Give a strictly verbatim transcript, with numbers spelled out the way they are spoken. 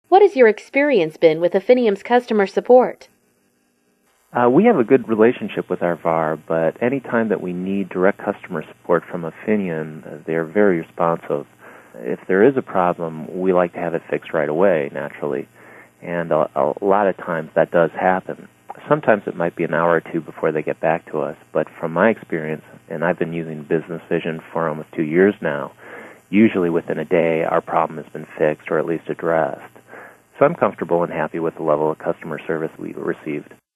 What has your experience been with Affinium's customer support? Uh, we have a good relationship with our V A R, but any time that we need direct customer support from Affinium, uh, they're very responsive. If there is a problem, we like to have it fixed right away, naturally. And a, a lot of times that does happen. Sometimes it might be an hour or two before they get back to us, but from my experience, and I've been using Business Vision for almost two years now, usually within a day our problem has been fixed or at least addressed. So I'm comfortable and happy with the level of customer service we've received.